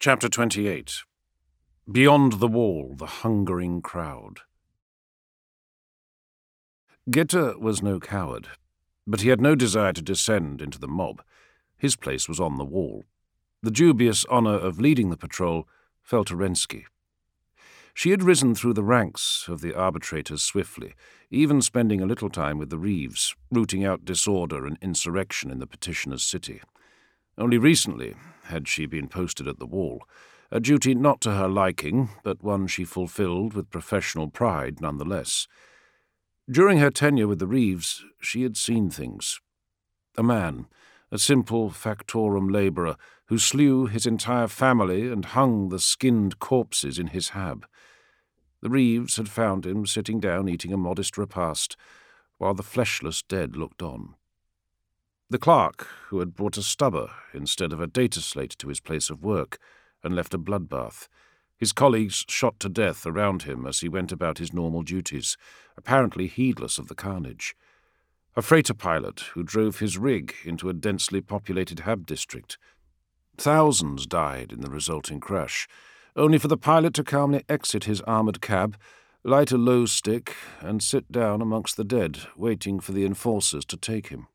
Chapter 28. Beyond the Wall, the Hungering Crowd. Gitter was no coward, but he had no desire to descend into the mob. His place was on the wall. The dubious honour of leading the patrol fell to Renski. She had risen through the ranks of the arbitrators swiftly, even spending a little time with the Reeves, rooting out disorder and insurrection in the petitioner's city. Only recently had she been posted at the wall, a duty not to her liking, but one she fulfilled with professional pride nonetheless. During her tenure with the Reeves, she had seen things. A man, a simple factorum labourer, who slew his entire family and hung the skinned corpses in his hab. The Reeves had found him sitting down eating a modest repast, while the fleshless dead looked on. The clerk, who had brought a stubber instead of a data slate to his place of work and left a bloodbath, his colleagues shot to death around him as he went about his normal duties, apparently heedless of the carnage. A freighter pilot who drove his rig into a densely populated hab district. Thousands died in the resulting crash, only for the pilot to calmly exit his armoured cab, light a low stick, and sit down amongst the dead, waiting for the enforcers to take him.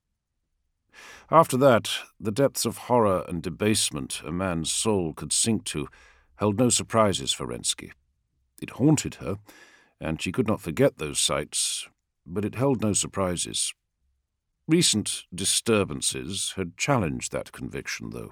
After that, the depths of horror and debasement a man's soul could sink to held no surprises for Renski. It haunted her, and she could not forget those sights, but it held no surprises. Recent disturbances had challenged that conviction, though.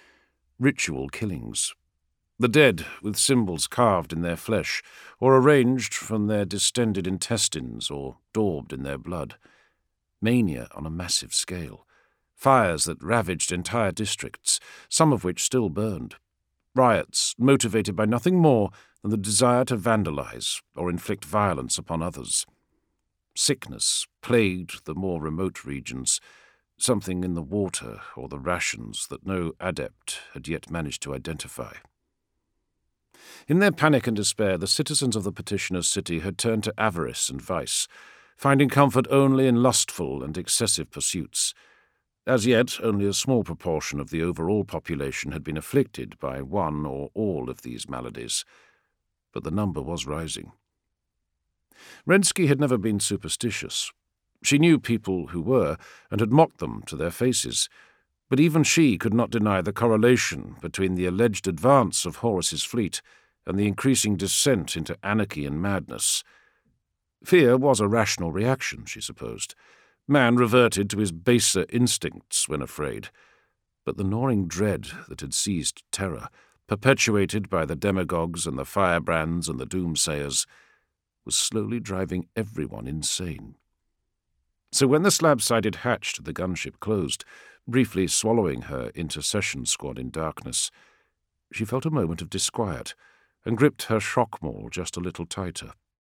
Ritual killings. The dead, with symbols carved in their flesh, or arranged from their distended intestines, or daubed in their blood. Mania on a massive scale. Fires that ravaged entire districts, some of which still burned. Riots motivated by nothing more than the desire to vandalize or inflict violence upon others. Sickness plagued the more remote regions, something in the water or the rations that no adept had yet managed to identify. In their panic and despair, the citizens of the petitioner's city had turned to avarice and vice, finding comfort only in lustful and excessive pursuits. As yet, only a small proportion of the overall population had been afflicted by one or all of these maladies, but the number was rising. Renski had never been superstitious. She knew people who were, and had mocked them to their faces, but even she could not deny the correlation between the alleged advance of Horus's fleet and the increasing descent into anarchy and madness. Fear was a rational reaction, she supposed. Man reverted to his baser instincts when afraid, but the gnawing dread that had seized terror, perpetuated by the demagogues and the firebrands and the doomsayers, was slowly driving everyone insane. So when the slab-sided hatch to the gunship closed, briefly swallowing her intercession squad in darkness, she felt a moment of disquiet and gripped her shock maul just a little tighter.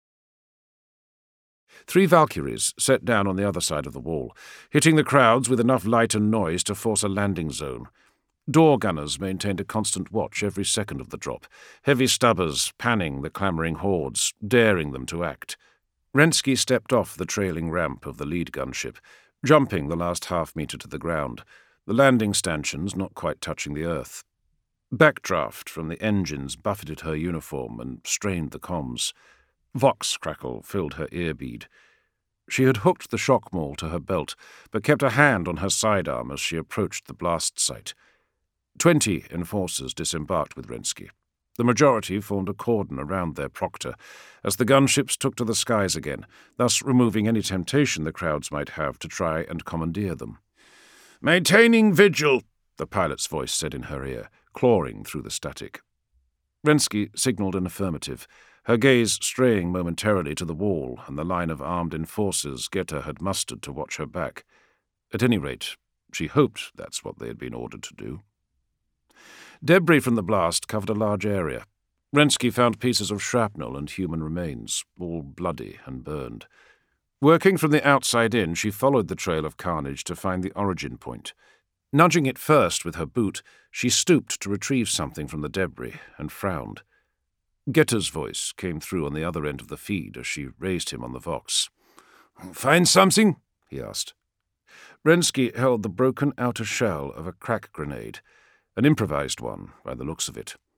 3 Valkyries set down on the other side of the wall, hitting the crowds with enough light and noise to force a landing zone. Door gunners maintained a constant watch every second of the drop, heavy stubbers panning the clamouring hordes, daring them to act. Renski stepped off the trailing ramp of the lead gunship, jumping the last half-metre to the ground, the landing stanchions not quite touching the earth. Backdraft from the engines buffeted her uniform and strained the comms. Vox crackle filled her earbead. She had hooked the shock maul to her belt, but kept a hand on her sidearm as she approached the blast site. 20 enforcers disembarked with Renski. The majority formed a cordon around their proctor, as the gunships took to the skies again, thus removing any temptation the crowds might have to try and commandeer them. "Maintaining vigil," the pilot's voice said in her ear, clawing through the static. Renski signalled an affirmative, her gaze straying momentarily to the wall and the line of armed enforcers Gitter had mustered to watch her back. At any rate, she hoped that's what they had been ordered to do. Debris from the blast covered a large area. Renski found pieces of shrapnel and human remains, all bloody and burned. Working from the outside in, she followed the trail of carnage to find the origin point. Nudging it first with her boot, she stooped to retrieve something from the debris and frowned. Gitter's voice came through on the other end of the feed as she raised him on the Vox. "Find something?" he asked. Renski held the broken outer shell of a crack grenade, an improvised one by the looks of it.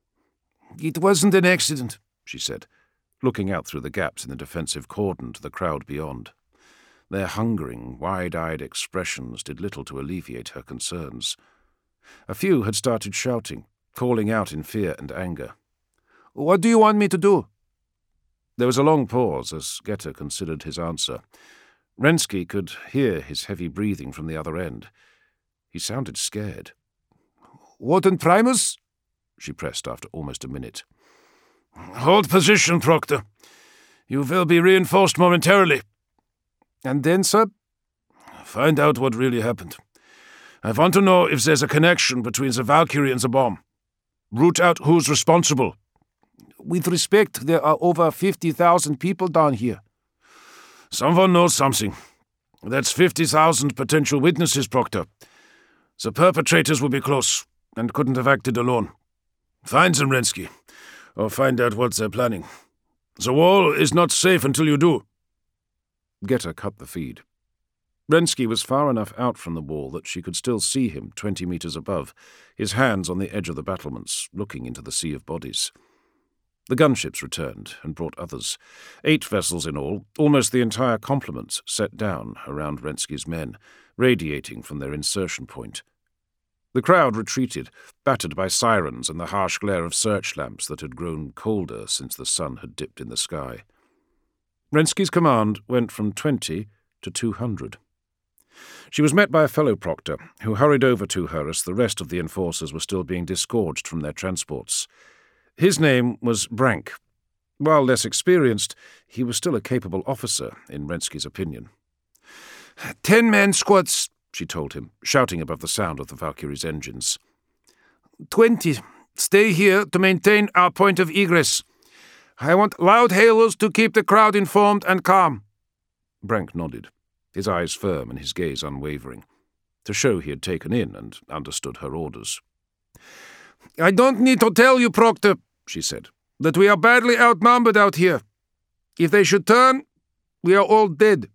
"It wasn't an accident," she said, looking out through the gaps in the defensive cordon to the crowd beyond. Their hungering, wide-eyed expressions did little to alleviate her concerns. A few had started shouting, calling out in fear and anger. "What do you want me to do?" There was a long pause as Getter considered his answer. Rensky could hear his heavy breathing from the other end. He sounded scared. "Wotan Primus?" she pressed after almost a minute. "Hold position, Proctor. You will be reinforced momentarily." "And then, sir?" "Find out what really happened. I want to know if there's a connection between the Valkyrie and the bomb. Root out who's responsible." "With respect, there are over 50,000 people down here." "Someone knows something. That's 50,000 potential witnesses, Proctor. The perpetrators will be close and couldn't have acted alone. Find them, Rensky, or find out what they're planning. The wall is not safe until you do." Getter cut the feed. Rensky was far enough out from the wall that she could still see him 20 meters above, his hands on the edge of the battlements, looking into the sea of bodies. The gunships returned and brought others. 8 vessels in all, almost the entire complement set down around Rensky's men, radiating from their insertion point. The crowd retreated, battered by sirens and the harsh glare of search lamps that had grown colder since the sun had dipped in the sky. Rensky's command went from 20 to 200. She was met by a fellow proctor, who hurried over to her as the rest of the enforcers were still being disgorged from their transports. His name was Brank. While less experienced, he was still a capable officer, in Rensky's opinion. 10-man squads, she told him, shouting above the sound of the Valkyrie's engines. 20. Stay here to maintain our point of egress. I want loud hailers to keep the crowd informed and calm. Brank nodded, his eyes firm and his gaze unwavering, to show he had taken in and understood her orders. "I don't need to tell you, Proctor," she said, "that we are badly outnumbered out here. If they should turn, we are all dead."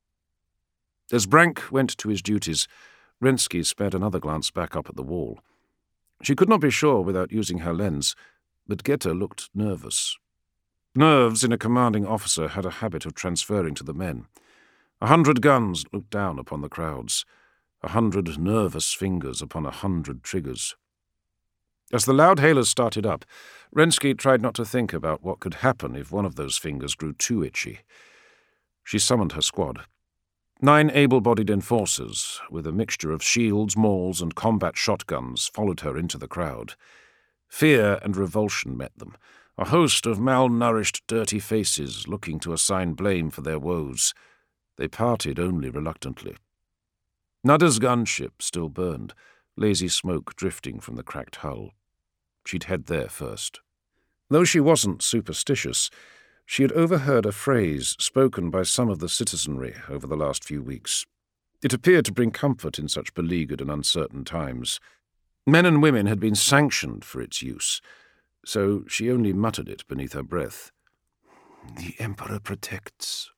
As Brank went to his duties, Rensky sped another glance back up at the wall. She could not be sure without using her lens, but Getter looked nervous. Nerves in a commanding officer had a habit of transferring to the men. 100 guns looked down upon the crowds, 100 nervous fingers upon 100 triggers. As the loud hailers started up, Rensky tried not to think about what could happen if one of those fingers grew too itchy. She summoned her squad. 9 able-bodied enforcers, with a mixture of shields, mauls, and combat shotguns, followed her into the crowd. Fear and revulsion met them, a host of malnourished, dirty faces looking to assign blame for their woes. They parted only reluctantly. Nada's gunship still burned, lazy smoke drifting from the cracked hull. She'd head there first. Though she wasn't superstitious, she had overheard a phrase spoken by some of the citizenry over the last few weeks. It appeared to bring comfort in such beleaguered and uncertain times. Men and women had been sanctioned for its use, so she only muttered it beneath her breath. "The Emperor protects."